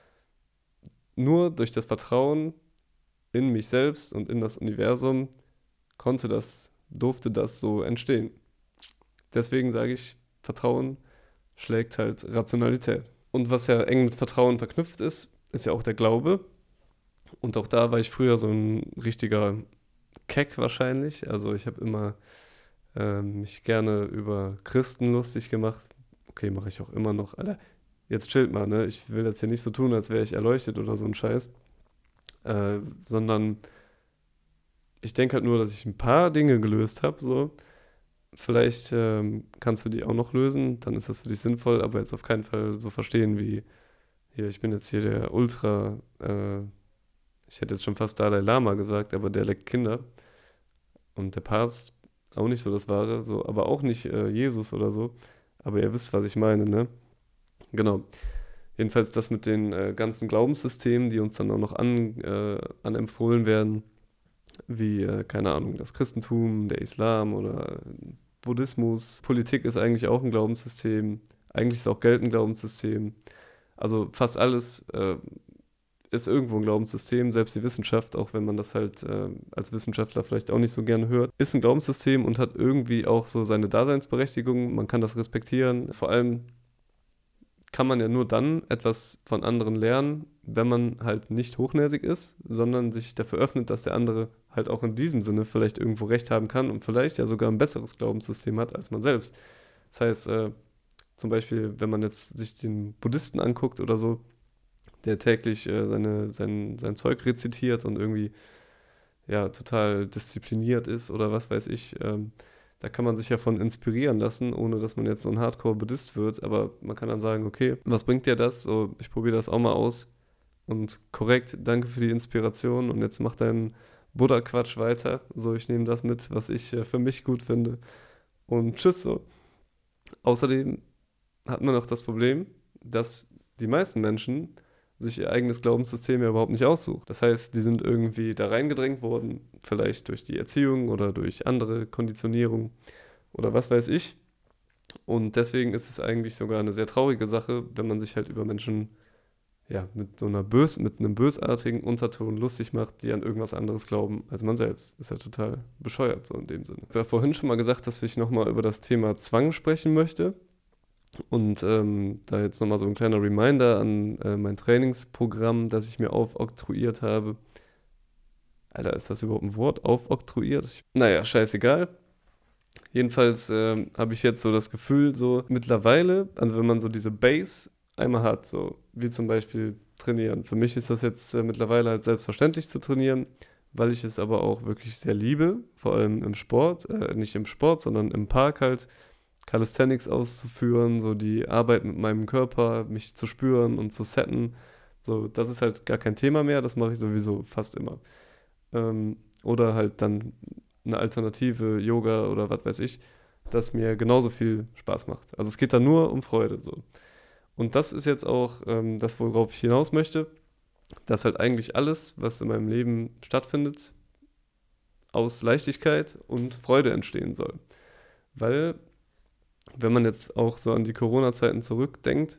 nur durch das Vertrauen in mich selbst und in das Universum konnte das, durfte das so entstehen. Deswegen sage ich, Vertrauen schlägt halt Rationalität. Und was ja eng mit Vertrauen verknüpft ist, ist ja auch der Glaube. Und auch da war ich früher so ein richtiger Keck wahrscheinlich. Also ich habe immer äh, mich gerne über Christen lustig gemacht. Okay, mache ich auch immer noch. Alter, jetzt chillt mal, ne? Ich will jetzt hier nicht so tun, als wäre ich erleuchtet oder so ein Scheiß. Äh, sondern ich denke halt nur, dass ich ein paar Dinge gelöst habe, so. Vielleicht ähm, kannst du die auch noch lösen, dann ist das für dich sinnvoll, aber jetzt auf keinen Fall so verstehen wie, hier, ich bin jetzt hier der Ultra, äh, ich hätte jetzt schon fast Dalai Lama gesagt, aber der leckt Kinder. Und der Papst, auch nicht so das Wahre, so, aber auch nicht äh, Jesus oder so. Aber ihr wisst, was ich meine, ne? Genau. Jedenfalls das mit den äh, ganzen Glaubenssystemen, die uns dann auch noch an, äh, anempfohlen werden, wie, äh, keine Ahnung, das Christentum, der Islam oder Buddhismus. Politik ist eigentlich auch ein Glaubenssystem. Eigentlich ist auch Geld ein Glaubenssystem. Also fast alles äh, ist irgendwo ein Glaubenssystem, selbst die Wissenschaft, auch wenn man das halt äh, als Wissenschaftler vielleicht auch nicht so gerne hört, ist ein Glaubenssystem und hat irgendwie auch so seine Daseinsberechtigung. Man kann das respektieren. Vor allem kann man ja nur dann etwas von anderen lernen, wenn man halt nicht hochnäsig ist, sondern sich dafür öffnet, dass der andere halt auch in diesem Sinne vielleicht irgendwo recht haben kann und vielleicht ja sogar ein besseres Glaubenssystem hat als man selbst. Das heißt, äh, zum Beispiel, wenn man jetzt sich den Buddhisten anguckt oder so, der täglich äh, seine, sein, sein Zeug rezitiert und irgendwie ja total diszipliniert ist oder was weiß ich, ähm, da kann man sich ja von inspirieren lassen, ohne dass man jetzt so ein Hardcore-Buddhist wird. Aber man kann dann sagen, okay, was bringt dir das? So, ich probiere das auch mal aus. Und korrekt, danke für die Inspiration. Und jetzt mach deinen Buddha-Quatsch weiter. So, ich nehme das mit, was ich äh, für mich gut finde. Und tschüss so. Außerdem hat man auch das Problem, dass die meisten Menschen sich ihr eigenes Glaubenssystem ja überhaupt nicht aussucht. Das heißt, die sind irgendwie da reingedrängt worden, vielleicht durch die Erziehung oder durch andere Konditionierung oder was weiß ich. Und deswegen ist es eigentlich sogar eine sehr traurige Sache, wenn man sich halt über Menschen ja, mit so einer bös, mit einem bösartigen Unterton lustig macht, die an irgendwas anderes glauben als man selbst. Ist ja total bescheuert, so in dem Sinne. Ich habe ja vorhin schon mal gesagt, dass ich nochmal über das Thema Zwang sprechen möchte. Und ähm, da jetzt nochmal so ein kleiner Reminder an äh, mein Trainingsprogramm, das ich mir aufoktroyiert habe. Alter, ist das überhaupt ein Wort? Aufoktroyiert? Ich, naja, scheißegal. Jedenfalls äh, habe ich jetzt so das Gefühl, so mittlerweile, also wenn man so diese Base einmal hat, so wie zum Beispiel trainieren. Für mich ist das jetzt äh, mittlerweile halt selbstverständlich zu trainieren, weil ich es aber auch wirklich sehr liebe, vor allem im Sport, äh, nicht im Sport, sondern im Park halt, Calisthenics auszuführen, so die Arbeit mit meinem Körper, mich zu spüren und zu setten. So, das ist halt gar kein Thema mehr, das mache ich sowieso fast immer. Ähm, oder halt dann eine Alternative, Yoga oder was weiß ich, das mir genauso viel Spaß macht. Also es geht da nur um Freude, so. Und das ist jetzt auch ähm, das, worauf ich hinaus möchte, dass halt eigentlich alles, was in meinem Leben stattfindet, aus Leichtigkeit und Freude entstehen soll. Weil, wenn man jetzt auch so an die Corona-Zeiten zurückdenkt,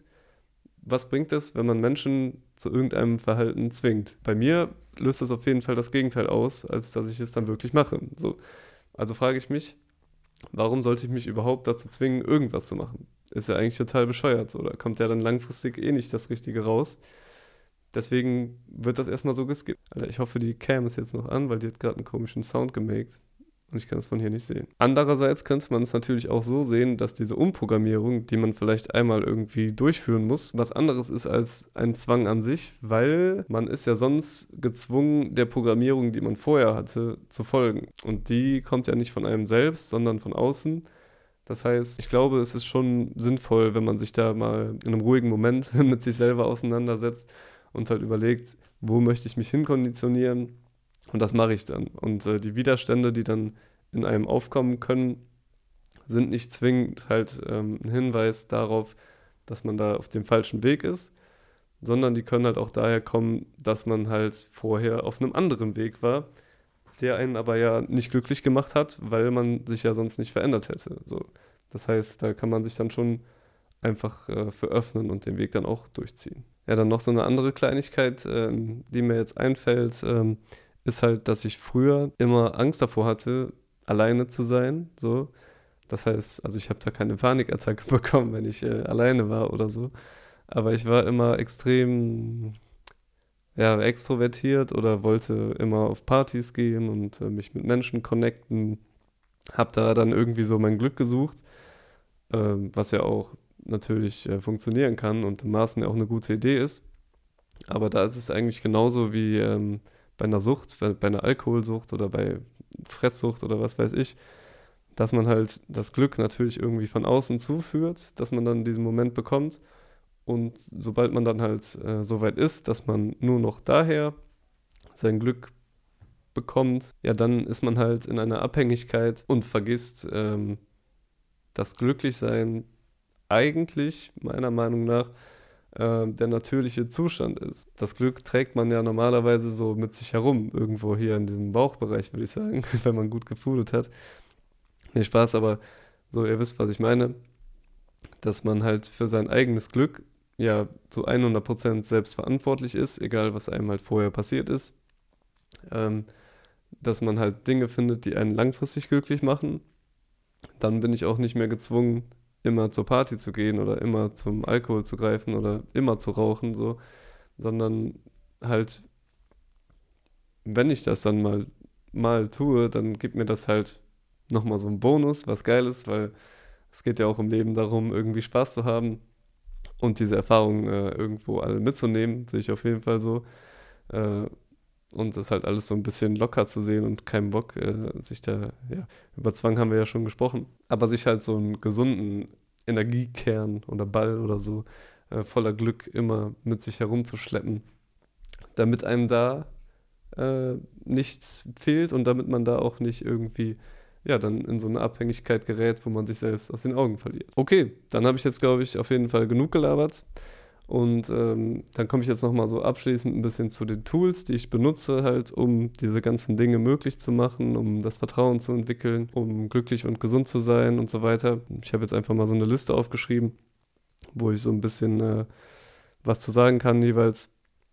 was bringt es, wenn man Menschen zu irgendeinem Verhalten zwingt? Bei mir löst das auf jeden Fall das Gegenteil aus, als dass ich es dann wirklich mache. So. Also frage ich mich, warum sollte ich mich überhaupt dazu zwingen, irgendwas zu machen? Ist ja eigentlich total bescheuert, so. Da kommt ja dann langfristig eh nicht das Richtige raus. Deswegen wird das erstmal so geskippt. Alter, ich hoffe, die Cam ist jetzt noch an, weil die hat gerade einen komischen Sound gemaked. Und ich kann es von hier nicht sehen. Andererseits könnte man es natürlich auch so sehen, dass diese Umprogrammierung, die man vielleicht einmal irgendwie durchführen muss, was anderes ist als ein Zwang an sich, weil man ist ja sonst gezwungen, der Programmierung, die man vorher hatte, zu folgen. Und die kommt ja nicht von einem selbst, sondern von außen. Das heißt, ich glaube, es ist schon sinnvoll, wenn man sich da mal in einem ruhigen Moment mit sich selber auseinandersetzt und halt überlegt, wo möchte ich mich hinkonditionieren? Und das mache ich dann. Und äh, die Widerstände, die dann in einem aufkommen können, sind nicht zwingend halt ähm, ein Hinweis darauf, dass man da auf dem falschen Weg ist, sondern die können halt auch daher kommen, dass man halt vorher auf einem anderen Weg war, der einen aber ja nicht glücklich gemacht hat, weil man sich ja sonst nicht verändert hätte. So. Das heißt, da kann man sich dann schon einfach äh, für öffnen und den Weg dann auch durchziehen. Ja, dann noch so eine andere Kleinigkeit, äh, die mir jetzt einfällt, äh, ist halt, dass ich früher immer Angst davor hatte, alleine zu sein, so. Das heißt, also ich habe da keine Panikattacke bekommen, wenn ich äh, alleine war oder so. Aber ich war immer extrem, ja, extrovertiert oder wollte immer auf Partys gehen und äh, mich mit Menschen connecten. Hab da dann irgendwie so mein Glück gesucht, äh, was ja auch natürlich äh, funktionieren kann und im Maßen ja auch eine gute Idee ist. Aber da ist es eigentlich genauso wie ähm, bei einer Sucht, bei einer Alkoholsucht oder bei Fresssucht oder was weiß ich, dass man halt das Glück natürlich irgendwie von außen zuführt, dass man dann diesen Moment bekommt und sobald man dann halt äh, so weit ist, dass man nur noch daher sein Glück bekommt, ja, dann ist man halt in einer Abhängigkeit und vergisst, ähm, das Glücklichsein eigentlich, meiner Meinung nach, äh, der natürliche Zustand ist. Das Glück trägt man ja normalerweise so mit sich herum, irgendwo hier in diesem Bauchbereich, würde ich sagen, wenn man gut gefoodet hat. Nee, Spaß, aber so, ihr wisst, was ich meine, dass man halt für sein eigenes Glück ja zu hundert Prozent selbst verantwortlich ist, egal was einem halt vorher passiert ist. Ähm, dass man halt Dinge findet, die einen langfristig glücklich machen. Dann bin ich auch nicht mehr gezwungen, immer zur Party zu gehen oder immer zum Alkohol zu greifen oder immer zu rauchen, so, sondern halt, wenn ich das dann mal, mal tue, dann gibt mir das halt nochmal so einen Bonus, was geil ist, weil es geht ja auch im Leben darum, irgendwie Spaß zu haben und diese Erfahrungen äh, irgendwo alle mitzunehmen, sehe ich auf jeden Fall so. Äh, und das halt alles so ein bisschen locker zu sehen und keinen Bock, äh, sich da, ja, über Zwang haben wir ja schon gesprochen, aber sich halt so einen gesunden Energiekern oder Ball oder so äh, voller Glück immer mit sich herumzuschleppen, damit einem da äh, nichts fehlt und damit man da auch nicht irgendwie, ja, dann in so eine Abhängigkeit gerät, wo man sich selbst aus den Augen verliert. Okay, dann habe ich jetzt, glaube ich, auf jeden Fall genug gelabert Und ähm, dann komme ich jetzt nochmal so abschließend ein bisschen zu den Tools, die ich benutze halt, um diese ganzen Dinge möglich zu machen, um das Vertrauen zu entwickeln, um glücklich und gesund zu sein und so weiter. Ich habe jetzt einfach mal so eine Liste aufgeschrieben, wo ich so ein bisschen äh, was zu sagen kann jeweils.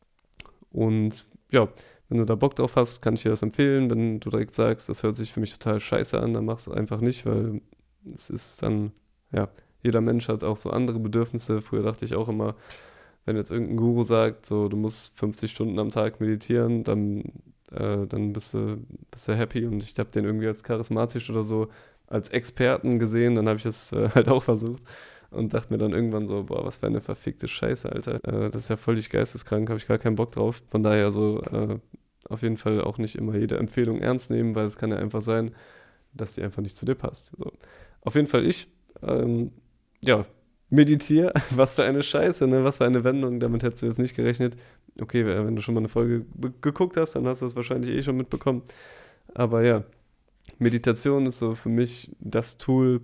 Und ja, wenn du da Bock drauf hast, kann ich dir das empfehlen. Wenn du direkt sagst, das hört sich für mich total scheiße an, dann mach es einfach nicht, weil es ist dann, ja, jeder Mensch hat auch so andere Bedürfnisse. Früher dachte ich auch immer, wenn jetzt irgendein Guru sagt, so du musst fünfzig Stunden am Tag meditieren, dann, äh, dann bist du, bist du happy. Und ich habe den irgendwie als charismatisch oder so als Experten gesehen. Dann habe ich das äh, halt auch versucht und dachte mir dann irgendwann so, boah, was für eine verfickte Scheiße, Alter. Äh, das ist ja völlig geisteskrank, habe ich gar keinen Bock drauf. Von daher so äh, auf jeden Fall auch nicht immer jede Empfehlung ernst nehmen, weil es kann ja einfach sein, dass die einfach nicht zu dir passt. So. Auf jeden Fall ich, ähm, ja, meditiere. Was für eine Scheiße, ne? Was für eine Wendung, damit hättest du jetzt nicht gerechnet. Okay, wenn du schon mal eine Folge geguckt hast, dann hast du das wahrscheinlich eh schon mitbekommen. Aber ja, Meditation ist so für mich das Tool,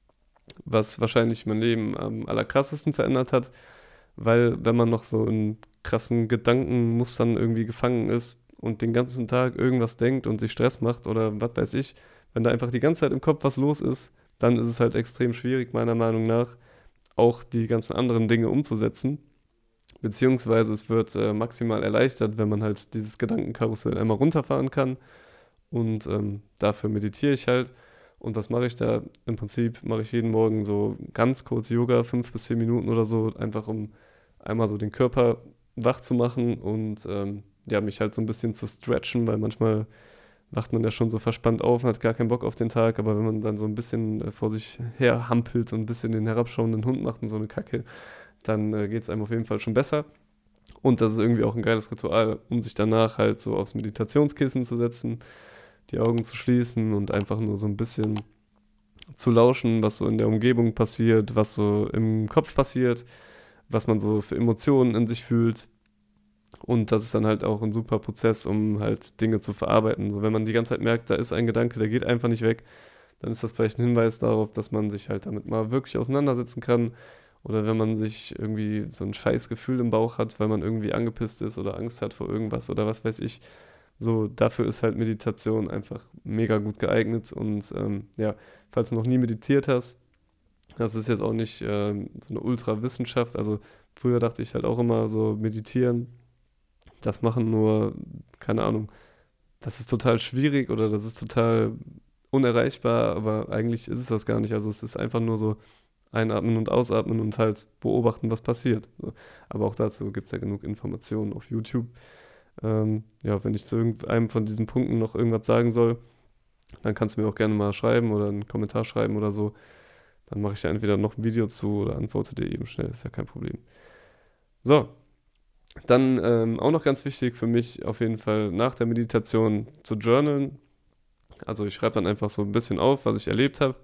was wahrscheinlich mein Leben am allerkrassesten verändert hat, weil wenn man noch so in krassen Gedankenmustern irgendwie gefangen ist und den ganzen Tag irgendwas denkt und sich Stress macht oder was weiß ich, wenn da einfach die ganze Zeit im Kopf was los ist, dann ist es halt extrem schwierig, meiner Meinung nach, auch die ganzen anderen Dinge umzusetzen. Beziehungsweise es wird äh, maximal erleichtert, wenn man halt dieses Gedankenkarussell einmal runterfahren kann. Und ähm, dafür meditiere ich halt. Und was mache ich da? Im Prinzip mache ich jeden Morgen so ganz kurz Yoga, fünf bis zehn Minuten oder so, einfach um einmal so den Körper wach zu machen und ähm, ja, mich halt so ein bisschen zu stretchen, weil manchmal wacht man ja schon so verspannt auf und hat gar keinen Bock auf den Tag, aber wenn man dann so ein bisschen äh, vor sich her hampelt und ein bisschen den herabschauenden Hund macht und so eine Kacke, dann äh, geht es einem auf jeden Fall schon besser. Und das ist irgendwie auch ein geiles Ritual, um sich danach halt so aufs Meditationskissen zu setzen, die Augen zu schließen und einfach nur so ein bisschen zu lauschen, was so in der Umgebung passiert, was so im Kopf passiert, was man so für Emotionen in sich fühlt. Und das ist dann halt auch ein super Prozess, um halt Dinge zu verarbeiten. So, wenn man die ganze Zeit merkt, da ist ein Gedanke, der geht einfach nicht weg, dann ist das vielleicht ein Hinweis darauf, dass man sich halt damit mal wirklich auseinandersetzen kann. Oder wenn man sich irgendwie so ein scheiß Gefühl im Bauch hat, weil man irgendwie angepisst ist oder Angst hat vor irgendwas oder was weiß ich. So, dafür ist halt Meditation einfach mega gut geeignet. Und ähm, ja, falls du noch nie meditiert hast, das ist jetzt auch nicht ähm, so eine Ultra-Wissenschaft. Also früher dachte ich halt auch immer so, meditieren, das machen nur, keine Ahnung, das ist total schwierig oder das ist total unerreichbar, aber eigentlich ist es das gar nicht. Also es ist einfach nur so einatmen und ausatmen und halt beobachten, was passiert. So. Aber auch dazu gibt es ja genug Informationen auf YouTube. Ähm, ja, wenn ich zu irgendeinem von diesen Punkten noch irgendwas sagen soll, dann kannst du mir auch gerne mal schreiben oder einen Kommentar schreiben oder so. Dann mache ich da entweder noch ein Video zu oder antworte dir eben schnell, ist ja kein Problem. So, dann ähm, auch noch ganz wichtig für mich auf jeden Fall nach der Meditation zu journalen. Also ich schreibe dann einfach so ein bisschen auf, was ich erlebt habe.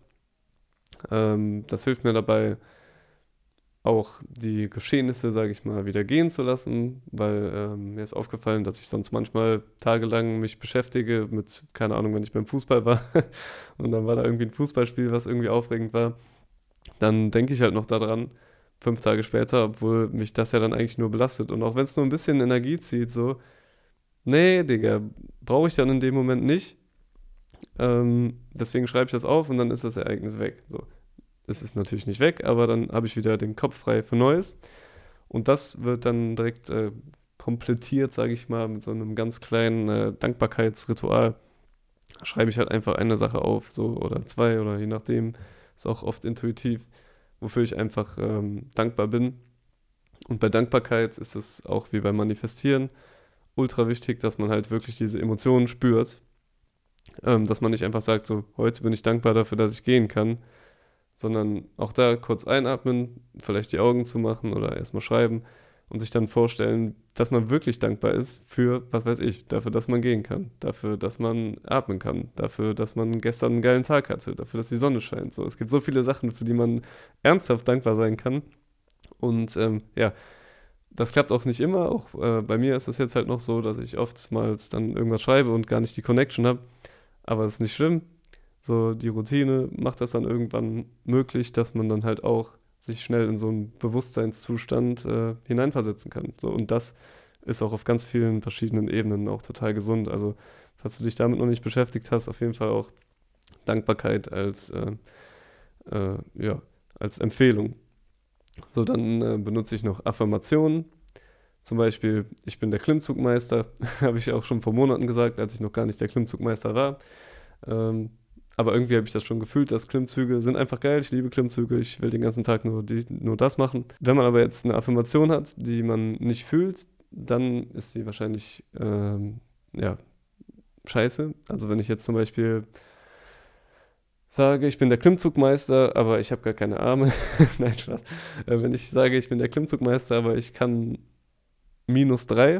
Ähm, das hilft mir dabei, auch die Geschehnisse, sage ich mal, wieder gehen zu lassen, weil ähm, mir ist aufgefallen, dass ich sonst manchmal tagelang mich beschäftige mit, keine Ahnung, wenn ich beim Fußball war und dann war da irgendwie ein Fußballspiel, was irgendwie aufregend war, dann denke ich halt noch daran, fünf Tage später, obwohl mich das ja dann eigentlich nur belastet und auch wenn es nur ein bisschen Energie zieht, so, nee, Digga, brauche ich dann in dem Moment nicht, ähm, deswegen schreibe ich das auf und dann ist das Ereignis weg, so. Es ist natürlich nicht weg, aber dann habe ich wieder den Kopf frei für Neues. Und das wird dann direkt äh, komplettiert, sage ich mal, mit so einem ganz kleinen äh, Dankbarkeitsritual. Da schreibe ich halt einfach eine Sache auf, so oder zwei oder je nachdem. Ist auch oft intuitiv, wofür ich einfach ähm, dankbar bin. Und bei Dankbarkeit ist es auch wie beim Manifestieren ultra wichtig, dass man halt wirklich diese Emotionen spürt. Ähm, dass man nicht einfach sagt, so, heute bin ich dankbar dafür, dass ich gehen kann, sondern auch da kurz einatmen, vielleicht die Augen zumachen oder erstmal schreiben und sich dann vorstellen, dass man wirklich dankbar ist für, was weiß ich, dafür, dass man gehen kann, dafür, dass man atmen kann, dafür, dass man gestern einen geilen Tag hatte, dafür, dass die Sonne scheint. So, es gibt so viele Sachen, für die man ernsthaft dankbar sein kann. Und ähm, ja, das klappt auch nicht immer. Auch äh, bei mir ist es jetzt halt noch so, dass ich oftmals dann irgendwas schreibe und gar nicht die Connection habe. Aber das ist nicht schlimm. So, die Routine macht das dann irgendwann möglich, dass man dann halt auch sich schnell in so einen Bewusstseinszustand äh, hineinversetzen kann. So, und das ist auch auf ganz vielen verschiedenen Ebenen auch total gesund. Also, falls du dich damit noch nicht beschäftigt hast, auf jeden Fall auch Dankbarkeit als, äh, äh, ja, als Empfehlung. So, dann äh, benutze ich noch Affirmationen. Zum Beispiel, ich bin der Klimmzugmeister, habe ich auch schon vor Monaten gesagt, als ich noch gar nicht der Klimmzugmeister war. Ähm, aber irgendwie habe ich das schon gefühlt, dass Klimmzüge sind einfach geil. Ich liebe Klimmzüge, ich will den ganzen Tag nur, die, nur das machen. Wenn man aber jetzt eine Affirmation hat, die man nicht fühlt, dann ist sie wahrscheinlich, ähm, ja, scheiße. Also wenn ich jetzt zum Beispiel sage, ich bin der Klimmzugmeister, aber ich habe gar keine Arme. Nein, Spaß. Äh, wenn ich sage, ich bin der Klimmzugmeister, aber ich kann minus drei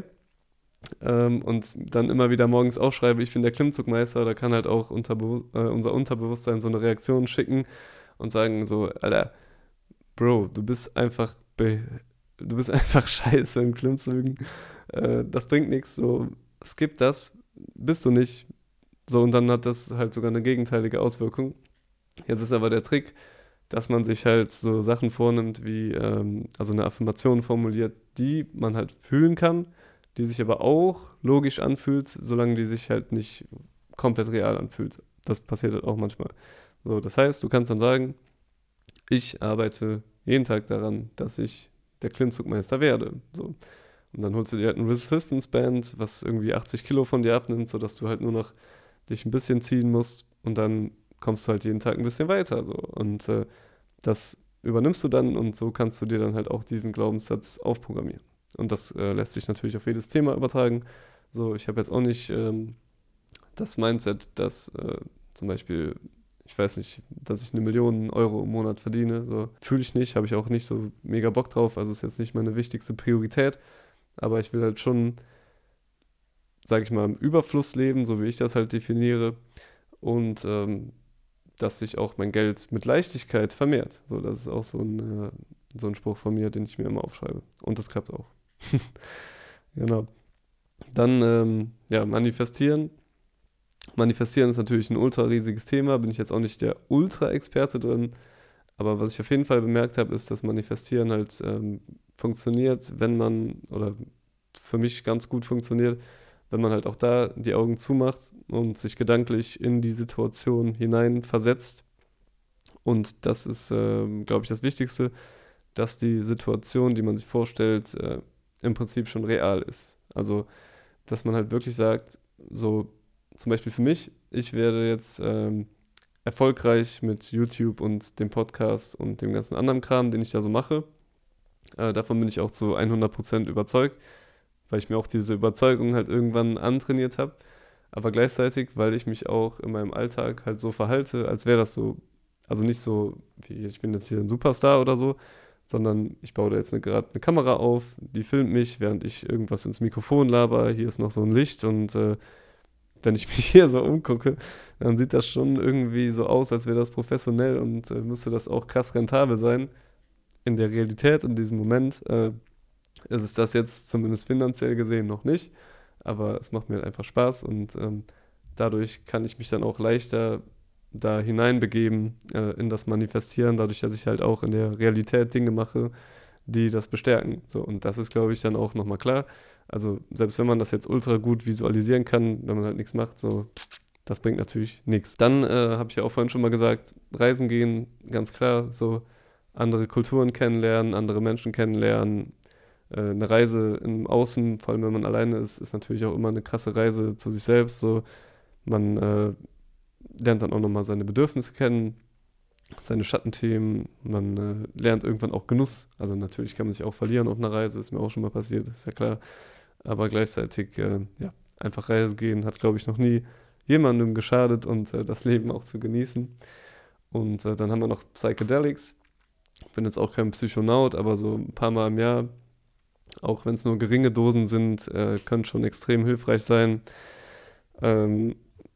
ähm, und dann immer wieder morgens aufschreibe, ich bin der Klimmzugmeister, da kann halt auch unterbe äh, unser Unterbewusstsein so eine Reaktion schicken und sagen so, Alter, Bro, du bist einfach be du bist einfach scheiße in Klimmzügen, äh, das bringt nichts, so, skip das, bist du nicht. So, und dann hat das halt sogar eine gegenteilige Auswirkung. Jetzt ist aber der Trick, dass man sich halt so Sachen vornimmt wie, ähm, also eine Affirmation formuliert, die man halt fühlen kann, die sich aber auch logisch anfühlt, solange die sich halt nicht komplett real anfühlt. Das passiert halt auch manchmal. So, das heißt, du kannst dann sagen, ich arbeite jeden Tag daran, dass ich der Klimmzugmeister werde. So. Und dann holst du dir halt ein Resistance Band, was irgendwie achtzig Kilo von dir abnimmt, sodass du halt nur noch dich ein bisschen ziehen musst und dann kommst du halt jeden Tag ein bisschen weiter. So. Und äh, das übernimmst du dann und so kannst du dir dann halt auch diesen Glaubenssatz aufprogrammieren. Und das äh, lässt sich natürlich auf jedes Thema übertragen. So, ich habe jetzt auch nicht ähm, das Mindset, dass äh, zum Beispiel, ich weiß nicht, dass ich eine Million Euro im Monat verdiene. So, fühle ich nicht, habe ich auch nicht so mega Bock drauf. Also ist jetzt nicht meine wichtigste Priorität. Aber ich will halt schon, sage ich mal, im Überfluss leben, so wie ich das halt definiere. Und ähm, dass sich auch mein Geld mit Leichtigkeit vermehrt. So, das ist auch so ein, äh, so ein Spruch von mir, den ich mir immer aufschreibe. Und das klappt auch. Genau. Dann, ähm, ja, manifestieren. Manifestieren ist natürlich ein ultra riesiges Thema, bin ich jetzt auch nicht der Ultra-Experte drin. Aber was ich auf jeden Fall bemerkt habe, ist, dass Manifestieren halt ähm, funktioniert, wenn man, oder für mich ganz gut funktioniert, wenn man halt auch da die Augen zumacht und sich gedanklich in die Situation hinein versetzt. Und das ist, äh, glaube ich, das Wichtigste, dass die Situation, die man sich vorstellt, äh, im Prinzip schon real ist. Also, dass man halt wirklich sagt, so zum Beispiel für mich, ich werde jetzt ähm, erfolgreich mit YouTube und dem Podcast und dem ganzen anderen Kram, den ich da so mache. Äh, davon bin ich auch zu hundert Prozent überzeugt, weil ich mir auch diese Überzeugung halt irgendwann antrainiert habe, aber gleichzeitig, weil ich mich auch in meinem Alltag halt so verhalte, als wäre das so, also nicht so, wie ich bin jetzt hier ein Superstar oder so, sondern ich baue da jetzt gerade eine Kamera auf, die filmt mich, während ich irgendwas ins Mikrofon laber, hier ist noch so ein Licht und äh, wenn ich mich hier so umgucke, dann sieht das schon irgendwie so aus, als wäre das professionell und äh, müsste das auch krass rentabel sein. In der Realität, in diesem Moment, äh, ist es das jetzt zumindest finanziell gesehen noch nicht, aber es macht mir halt einfach Spaß und ähm, dadurch kann ich mich dann auch leichter da hineinbegeben äh, in das Manifestieren, dadurch, dass ich halt auch in der Realität Dinge mache, die das bestärken. So, und das ist, glaube ich, dann auch nochmal klar. Also selbst wenn man das jetzt ultra gut visualisieren kann, wenn man halt nichts macht, so, das bringt natürlich nichts. Dann äh, habe ich ja auch vorhin schon mal gesagt, reisen gehen, ganz klar, so andere Kulturen kennenlernen, andere Menschen kennenlernen. Äh, eine Reise im Außen, vor allem wenn man alleine ist, ist natürlich auch immer eine krasse Reise zu sich selbst. So, man äh, lernt dann auch nochmal seine Bedürfnisse kennen, seine Schattenthemen. Man äh, lernt irgendwann auch Genuss. Also natürlich kann man sich auch verlieren auf einer Reise, ist mir auch schon mal passiert, ist ja klar. Aber gleichzeitig, äh, ja, einfach reisen gehen hat, glaube ich, noch nie jemandem geschadet und äh, das Leben auch zu genießen. Und äh, dann haben wir noch Psychedelics. Ich bin jetzt auch kein Psychonaut, aber so ein paar Mal im Jahr, auch wenn es nur geringe Dosen sind, äh, können schon extrem hilfreich sein. Ähm,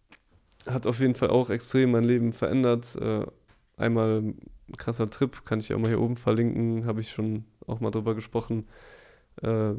hat auf jeden Fall auch extrem mein Leben verändert. Äh, einmal ein krasser Trip, kann ich auch mal hier oben verlinken, habe ich schon auch mal drüber gesprochen, äh,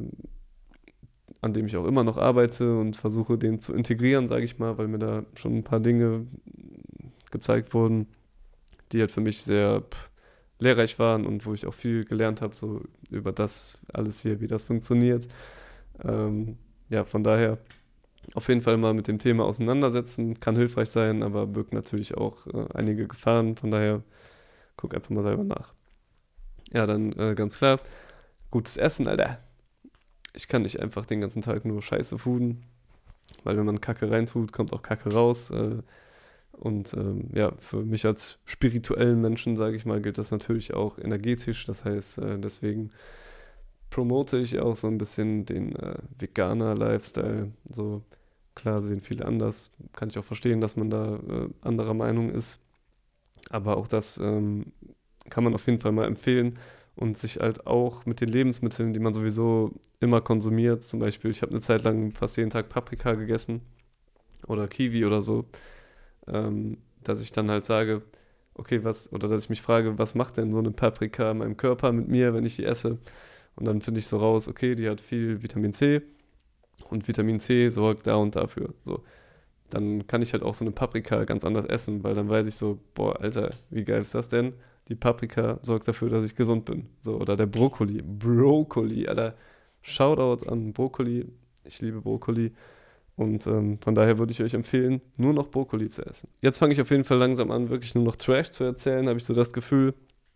an dem ich auch immer noch arbeite und versuche, den zu integrieren, sage ich mal, weil mir da schon ein paar Dinge gezeigt wurden, die halt für mich sehr pff, lehrreich waren und wo ich auch viel gelernt habe, so über das alles hier, wie das funktioniert. Ähm, ja, von daher auf jeden Fall mal mit dem Thema auseinandersetzen, kann hilfreich sein, aber birgt natürlich auch äh, einige Gefahren, von daher guck einfach mal selber nach. Ja, dann äh, ganz klar, gutes Essen, Alter. Ich kann nicht einfach den ganzen Tag nur Scheiße fooden, weil wenn man Kacke reintut, kommt auch Kacke raus. Äh, und ähm, ja, für mich als spirituellen Menschen, sage ich mal, gilt das natürlich auch energetisch. Das heißt, äh, deswegen promote ich auch so ein bisschen den äh, Veganer-Lifestyle. So, klar sehen viele anders. Kann ich auch verstehen, dass man da äh, anderer Meinung ist. Aber auch das ähm, kann man auf jeden Fall mal empfehlen und sich halt auch mit den Lebensmitteln, die man sowieso immer konsumiert, zum Beispiel, ich habe eine Zeit lang fast jeden Tag Paprika gegessen oder Kiwi oder so, ähm, dass ich dann halt sage, okay, was, oder dass ich mich frage, was macht denn so eine Paprika in meinem Körper mit mir, wenn ich die esse? Und dann finde ich so raus, okay, die hat viel Vitamin C und Vitamin C sorgt da und dafür. So, dann kann ich halt auch so eine Paprika ganz anders essen, weil dann weiß ich so, boah, Alter, wie geil ist das denn? Die Paprika sorgt dafür, dass ich gesund bin. So, oder der Brokkoli. Brokkoli, Alter. Shoutout an Brokkoli. Ich liebe Brokkoli. Und ähm, von daher würde ich euch empfehlen, nur noch Brokkoli zu essen. Jetzt fange ich auf jeden Fall langsam an, wirklich nur noch Trash zu erzählen, habe ich so das Gefühl.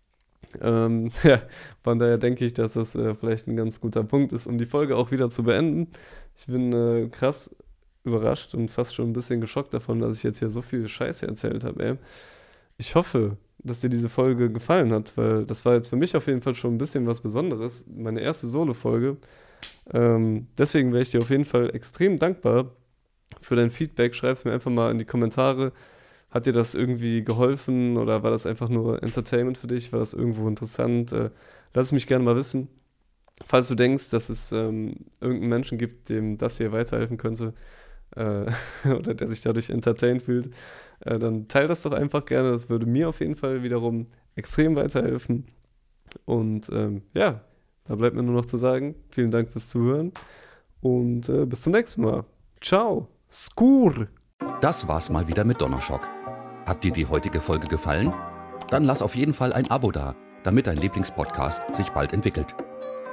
Ähm, ja, von daher denke ich, dass das äh, vielleicht ein ganz guter Punkt ist, um die Folge auch wieder zu beenden. Ich bin äh, krass überrascht und fast schon ein bisschen geschockt davon, dass ich jetzt hier so viel Scheiße erzählt habe, ey. Ich hoffe, dass dir diese Folge gefallen hat, weil das war jetzt für mich auf jeden Fall schon ein bisschen was Besonderes. Meine erste Solo-Folge. Ähm, deswegen wäre ich dir auf jeden Fall extrem dankbar für dein Feedback. Schreib es mir einfach mal in die Kommentare. Hat dir das irgendwie geholfen oder war das einfach nur Entertainment für dich? War das irgendwo interessant? Äh, lass es mich gerne mal wissen. Falls du denkst, dass es ähm, irgendeinen Menschen gibt, dem das hier weiterhelfen könnte äh, oder der sich dadurch entertained fühlt, äh, dann teil das doch einfach gerne. Das würde mir auf jeden Fall wiederum extrem weiterhelfen. Und ähm, ja, da bleibt mir nur noch zu sagen, vielen Dank fürs Zuhören und äh, bis zum nächsten Mal. Ciao. Skur. Das war's mal wieder mit Donnerschock. Hat dir die heutige Folge gefallen? Dann lass auf jeden Fall ein Abo da, damit dein Lieblingspodcast sich bald entwickelt.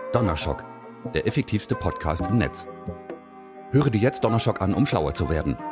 Donnerschock, der effektivste Podcast im Netz. Höre dir jetzt Donnerschock an, um schlauer zu werden.